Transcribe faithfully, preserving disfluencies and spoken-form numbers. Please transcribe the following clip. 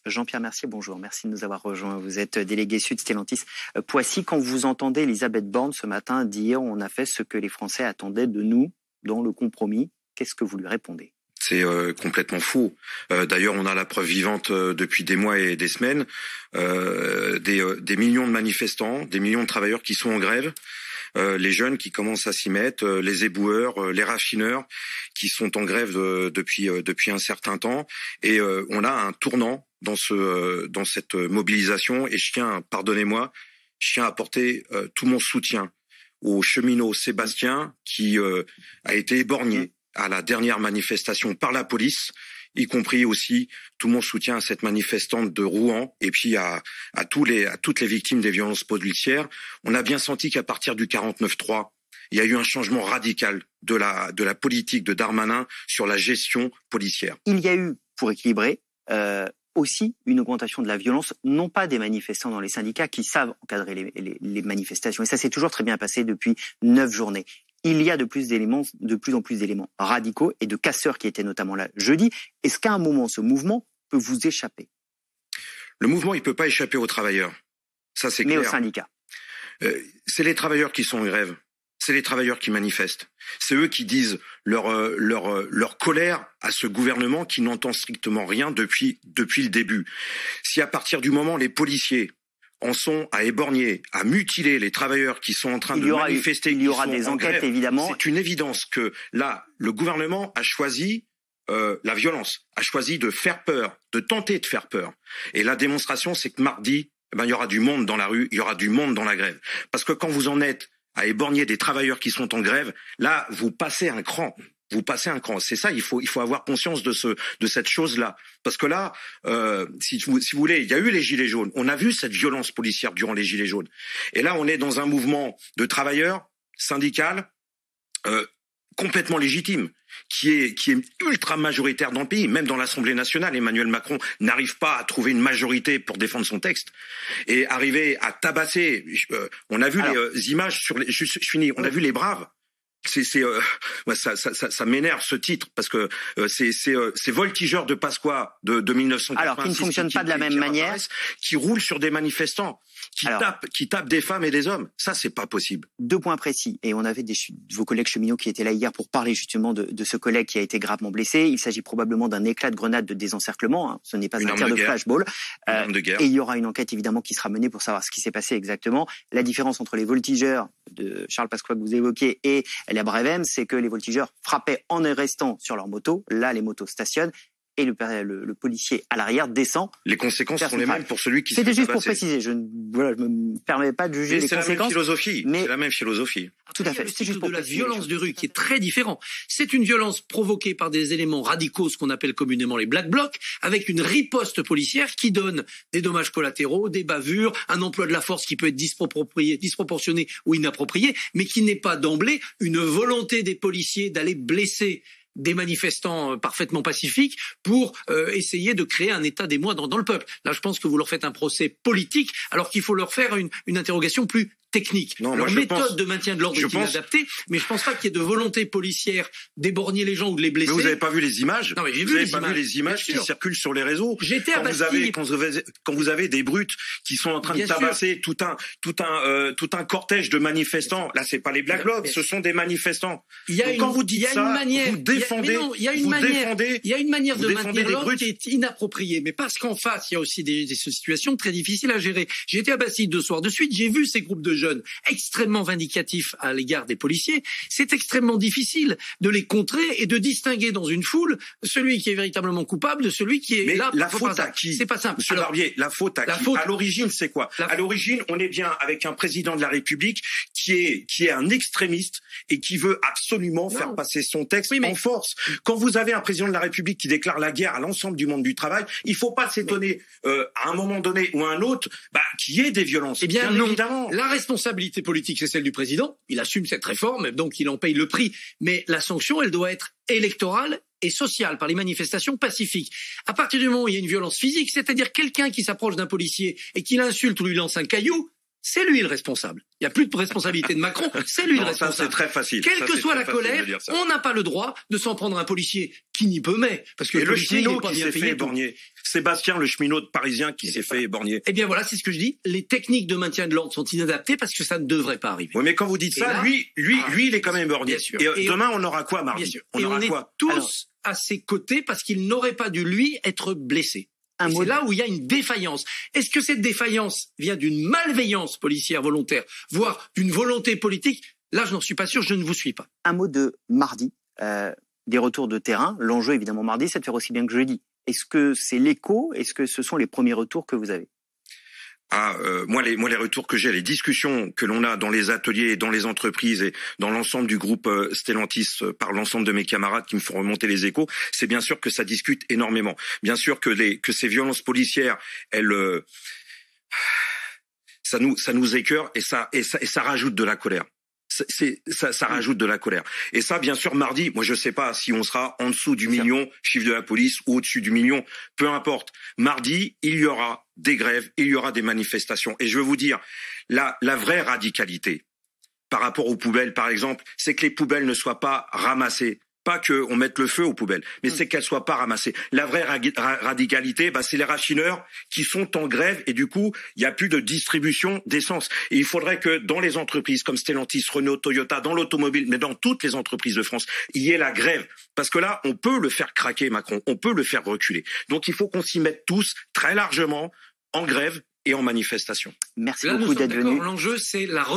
Jean-Pierre Mercier, bonjour. Merci de nous avoir rejoints. Vous êtes délégué Sud Stellantis Poissy. Quand vous entendez Elisabeth Borne ce matin dire « on a fait ce que les Français attendaient de nous dans le compromis », qu'est-ce que vous lui répondez ? C'est euh, complètement faux. Euh, d'ailleurs, on a la preuve vivante euh, depuis des mois et des semaines, euh, des, euh, des millions de manifestants, des millions de travailleurs qui sont en grève, euh, les jeunes qui commencent à s'y mettre, euh, les éboueurs, euh, les raffineurs qui sont en grève euh, depuis euh, depuis un certain temps. Et euh, on a un tournant dans ce euh, dans cette mobilisation. Et je tiens, pardonnez-moi, je tiens à apporter euh, tout mon soutien au cheminot Sébastien qui euh, a été éborgné à la dernière manifestation par la police, y compris aussi tout mon soutien à cette manifestante de Rouen et puis à, à, tous les, à toutes les victimes des violences policières. On a bien senti qu'à partir du quarante-neuf trois, il y a eu un changement radical de la, de la politique de Darmanin sur la gestion policière. Il y a eu, pour équilibrer, euh, aussi une augmentation de la violence, non pas des manifestants dans les syndicats qui savent encadrer les, les, les manifestations. Et ça s'est toujours très bien passé depuis neuf journées. Il y a de plus d'éléments, de plus en plus d'éléments radicaux et de casseurs qui étaient notamment là jeudi. Est-ce qu'à un moment, ce mouvement peut vous échapper ? Le mouvement, il peut pas échapper aux travailleurs. Ça, c'est clair. Mais aux syndicats. Euh, c'est les travailleurs qui sont en grève. C'est les travailleurs qui manifestent. C'est eux qui disent leur euh, leur euh, leur colère à ce gouvernement qui n'entend strictement rien depuis depuis le début. Si à partir du moment les policiers en sont à éborgner, à mutiler les travailleurs qui sont en train de manifester, il y aura des enquêtes évidemment. C'est une évidence que là, le gouvernement a choisi euh, la violence, a choisi de faire peur, de tenter de faire peur. Et la démonstration, c'est que mardi, eh ben, il y aura du monde dans la rue, il y aura du monde dans la grève. Parce que quand vous en êtes à éborgner des travailleurs qui sont en grève, là, vous passez un cran. Vous passez un cran. C'est ça, il faut il faut avoir conscience de ce de cette chose-là. Parce que là, euh, si vous si vous voulez, il y a eu les gilets jaunes. On a vu cette violence policière durant les gilets jaunes. Et là, on est dans un mouvement de travailleurs syndical euh, complètement légitime, qui est qui est ultra majoritaire dans le pays. Même dans l'Assemblée nationale, Emmanuel Macron n'arrive pas à trouver une majorité pour défendre son texte et arriver à tabasser. Euh, on a vu Alors, les euh, images sur les. Je, je finis. On a vu les braves. C'est, c'est, euh, ça, ça, ça, ça m'énerve ce titre parce que euh, c'est, c'est, euh, c'est voltigeurs de Pasqua de, de mille neuf cent quatre-vingt-six. Alors qui ne fonctionne pas de la même manière, qui roulent sur des manifestants, qui Alors, tapent, qui tapent des femmes et des hommes. Ça, c'est pas possible. Deux points précis. Et on avait des vos collègues cheminots qui étaient là hier pour parler justement de, de ce collègue qui a été gravement blessé. Il s'agit probablement d'un éclat de grenade de désencerclement. Hein. Ce n'est pas une un tir de, de flashball. Euh, de guerre. Et il y aura une enquête évidemment qui sera menée pour savoir ce qui s'est passé exactement. La différence entre les voltigeurs de Charles Pasqua que vous évoquiez et la Bravem, c'est que les voltigeurs frappaient en restant sur leur moto. Là, les motos stationnent et le, le, le policier à l'arrière descend. Les conséquences sont les mêmes pour celui qui se fait C'était juste tabasser. pour préciser. Je ne voilà, je me permets pas de juger mais les c'est conséquences. La même philosophie. Mais c'est la même philosophie. Tout à fait. C'est juste pour de la violence de rue qui est très différent. C'est une violence provoquée par des éléments radicaux, ce qu'on appelle communément les black blocs, avec une riposte policière qui donne des dommages collatéraux, des bavures, un emploi de la force qui peut être disproportionné, disproportionné ou inapproprié, mais qui n'est pas d'emblée une volonté des policiers d'aller blesser des manifestants parfaitement pacifiques pour euh, essayer de créer un état d'émoi dans, dans le peuple. Là, je pense que vous leur faites un procès politique, alors qu'il faut leur faire une, une interrogation plus technique. Non, Leur moi, méthode pense, de maintien de l'ordre est pense, inadaptée, mais je pense pas qu'il y ait de volonté policière d'éborgner les gens ou de les blesser. Mais vous n'avez pas vu les images Non, mais j'ai Vous vu n'avez les pas images. vu les images qui circulent sur les réseaux. J'étais à quand vous avez quand vous avez quand vous avez des brutes qui sont en train Bien de tabasser sûr. tout un tout un euh, tout un cortège de manifestants. Là, c'est pas les Black Blocs, ce sont des manifestants. Il y a Donc, une, quand vous dites il y a ça, une manière, vous défendez, il y a, non, il y a une vous manière, défendez, il y a une manière de maintenir l'ordre brutes. qui est inappropriée. Mais parce qu'en face, il y a aussi des, des situations très difficiles à gérer. J'ai été à Bastille deux soirs de suite. J'ai vu ces groupes de jeunes extrêmement vindicatifs à l'égard des policiers. C'est extrêmement difficile de les contrer et de distinguer dans une foule celui qui est véritablement coupable de celui qui est Mais là. la faute à qui? C'est pas simple. Monsieur Alors, Barbier, la faute à la qui? faute... À l'origine, c'est quoi? La... À l'origine, on est bien avec un président de la République qui est qui est un extrémiste et qui veut absolument non. faire passer son texte oui, mais... en force. Quand vous avez un président de la République qui déclare la guerre à l'ensemble du monde du travail, il faut pas s'étonner mais... euh, à un moment donné ou à un autre bah, qu'il y ait des violences. Eh bien, bien non. Évidemment. La responsabilité politique, c'est celle du président. Il assume cette réforme, donc il en paye le prix. Mais la sanction, elle doit être électorale et sociale par les manifestations pacifiques. À partir du moment où il y a une violence physique, c'est-à-dire quelqu'un qui s'approche d'un policier et qui l'insulte ou lui lance un caillou, c'est lui le responsable. Il n'y a plus de responsabilité de Macron, c'est lui non, le responsable. Ça, c'est très facile. Quelle ça, que soit la colère, on n'a pas le droit de s'en prendre un policier qui n'y peut mais. Parce que et le, le policier, cheminot il est pas qui bien s'est fait éborgner. Sébastien, le cheminot parisien qui s'est fait éborgner. Eh bien voilà, c'est ce que je dis. Les techniques de maintien de l'ordre sont inadaptées parce que ça ne devrait pas arriver. Oui, mais quand vous dites et ça, là, lui, lui, ah, lui, il est quand même éborgné. Bien sûr. Et, et demain, on aura quoi, mardi? Bien sûr. On et aura on quoi est tous Alors, à ses côtés parce qu'il n'aurait pas dû, lui, être blessé. C'est là où il y a une défaillance. Est-ce que cette défaillance vient d'une malveillance policière volontaire, voire d'une volonté politique? Là, je n'en suis pas sûr, je ne vous suis pas. Un mot de mardi, euh, des retours de terrain. L'enjeu, évidemment, mardi, c'est de faire aussi bien que jeudi. Est-ce que c'est l'écho? Est-ce que ce sont les premiers retours que vous avez? Ah, euh, moi les moi les retours que j'ai, les discussions que l'on a dans les ateliers, dans les entreprises et dans l'ensemble du groupe euh, Stellantis euh, par l'ensemble de mes camarades qui me font remonter les échos, c'est bien sûr que ça discute énormément. Bien sûr que les que ces violences policières, elles euh, ça nous ça nous écœure et ça et ça et ça rajoute de la colère. C'est, ça, ça rajoute de la colère. Et ça, bien sûr, mardi, moi je sais pas si on sera en dessous du million, chiffre de la police, ou au-dessus du million, peu importe. Mardi, il y aura des grèves, il y aura des manifestations. Et je veux vous dire, la, la vraie radicalité, par rapport aux poubelles, par exemple, c'est que les poubelles ne soient pas ramassées. Pas qu'on mette le feu aux poubelles, mais c'est qu'elles soient pas ramassées. La vraie ra- radicalité, bah, c'est les raffineurs qui sont en grève et du coup, il y a plus de distribution d'essence. Et il faudrait que dans les entreprises comme Stellantis, Renault, Toyota, dans l'automobile, mais dans toutes les entreprises de France, il y ait la grève. Parce que là, on peut le faire craquer, Macron, on peut le faire reculer. Donc il faut qu'on s'y mette tous très largement en grève et en manifestation. Merci là, beaucoup d'être venu. L'enjeu, c'est la